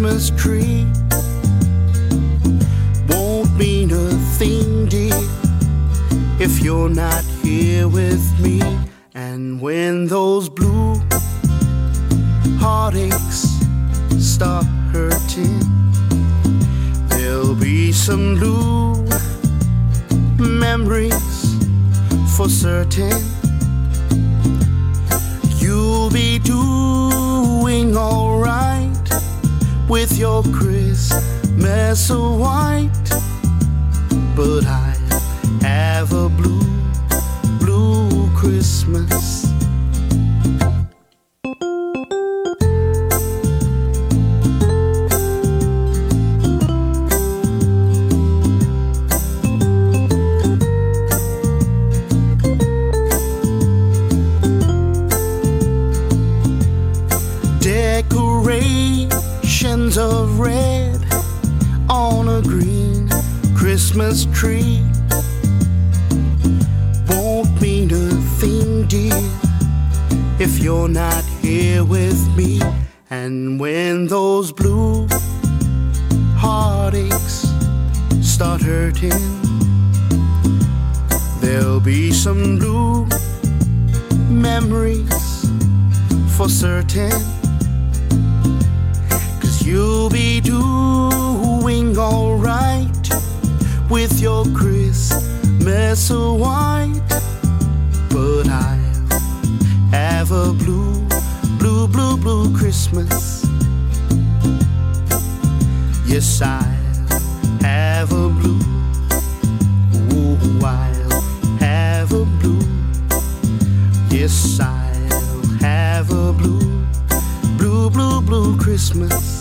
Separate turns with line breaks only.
Christmas tree won't mean a thing, dear, if you're not here with me. And when those blue heartaches start hurting, there'll be some blue memories for certain. You'll be doing alright with your Christmas so white, but I'll have a blue, blue Christmas. Decorations of red on a green Christmas tree won't mean a thing, dear, if you're not here with me. And when those blue heartaches start hurting, there'll be some blue memories for certain. You'll be doing alright with your Christmas so white, but I'll have a blue, blue, blue, blue Christmas. Yes, I'll have a blue, oh, I'll have a blue. Yes, I'll have a blue, blue, blue, blue Christmas.